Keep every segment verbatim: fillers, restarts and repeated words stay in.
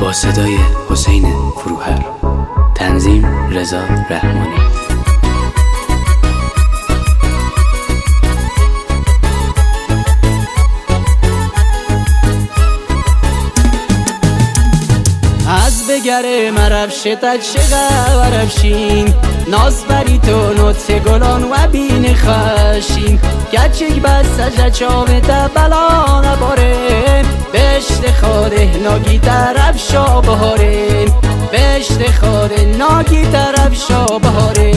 با صدای حسین فروهر، تنظیم رضا رحمانی. از بگره مرفشتت شغه ورفشین، ناز بری تو نوت گلان و بین خشین. گچک بس سجد چاوت بلا نباره، بشت خاره ناگی طرف شا بهاره، بشت خاره ناگی طرف شا بهاره.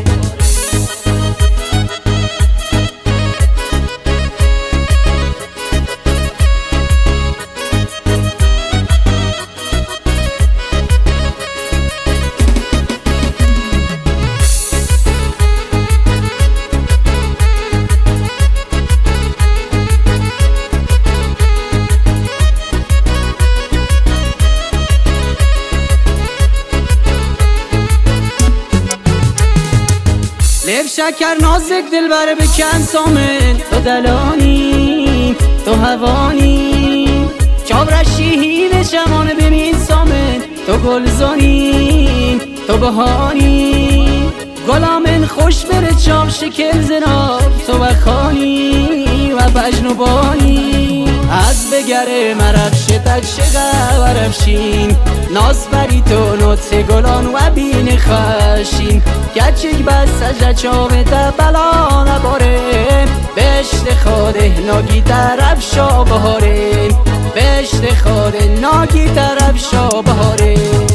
لب شکر نازک دل بره بکن سامن، تو دلانی تو هوانی، چابرشی هیل شمانه بمین سامن، تو گلزانی تو بهانی. گلامن خوش بره چاب شکل زناب، تو بخانی و بجنوبانی. از بگره مرفشتک شغه ورفشین، ناز بری تو نوت گلان و بین خشین. گچک بس سجد چاوت بلا نباره، بشت خاره ناگی طرف شا بهاره، بشت خاره ناگی طرف شا بهاره.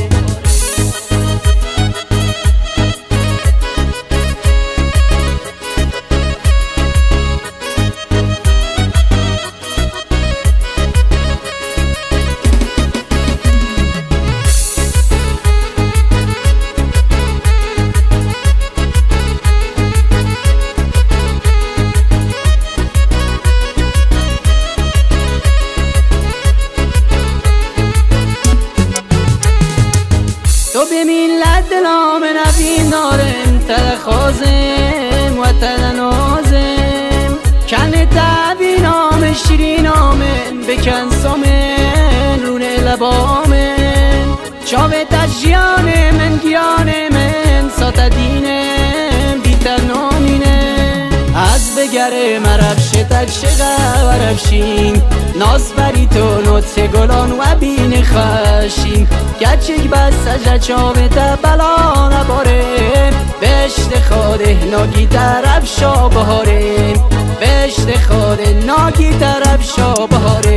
تو به ملت دلام نبین دارم، تل خوازم و تل نازم. کن تعبی نام شیرین آمن، بکن سامن رونه لبامن. چاوه تجیان من گیان من، سات دینم بیتر نامینه. از بگره مرفشتک شغه ورفشین، ناز بری تو نوت گلان و بین خشین. گچک بس سجد چاوت بلا نباره، بشت خاره ناگی طرف شا بهاره، بشت خاره ناگی طرف شا بهاره.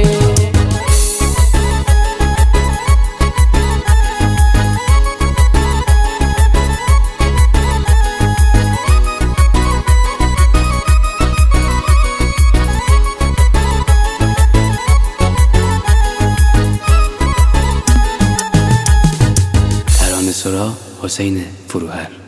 سرا حسین فروهر.